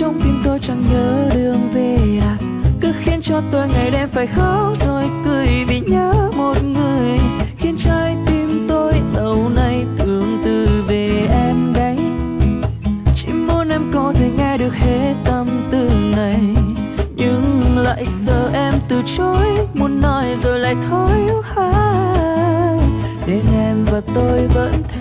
trong tim tôi chẳng nhớ đường về à, cứ khiến cho tôi ngày đêm phải khóc thôi cười vì nhớ một người, khiến trái tim tôi lâu nay thương từ về em đấy. Chỉ muốn em có thể nghe được hết tâm tư này, nhưng lại sợ em từ chối, muốn nói rồi lại thôi. Đến em và tôi vẫn